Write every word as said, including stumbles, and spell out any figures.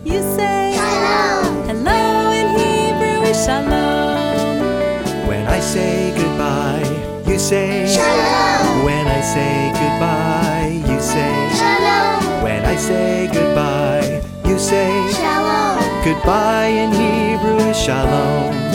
you say Shalom. hello in Hebrew is shalom. When I say goodbye, you say Shalom. When I say goodbye, you say Shalom. When I say goodbye, you say Shalom. Goodbye in Hebrew is shalom.